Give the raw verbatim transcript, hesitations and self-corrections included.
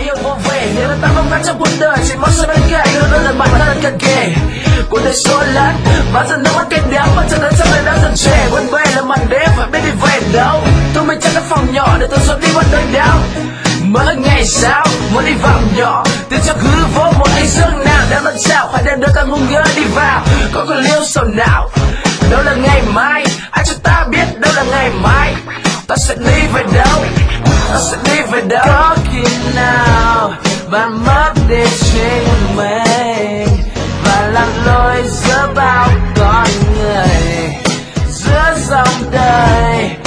yêu vô về. Nếu ta mong ngắn trong cuộc đời chỉ mong sẽ bên cạnh luôn luôn là bạn thân cận kề. Cuộc đời xô lẫn và dần nước mắt cây đắng và chân đến trong đời đã dần trẻ. Buồn bề là màn đêm phải biết đi về đâu. Tôi mình trong cái phòng nhỏ để tôi xóa đi một đôi đau. Mỗi ngày sao muốn đi vào nhỏ từ trong hư vô một ánh dương nào đang đón chào phải đem đôi ta ngu ngơ đi vào. Có còn liêu sầu nào đâu là ngày mai, ai cho ta biết đâu là ngày mai. Ta sẽ đi về đâu, ta sẽ đi về đâu. Có khi nào bạn mất đi chính mình và lạc lối giữa bao con người, giữa dòng đời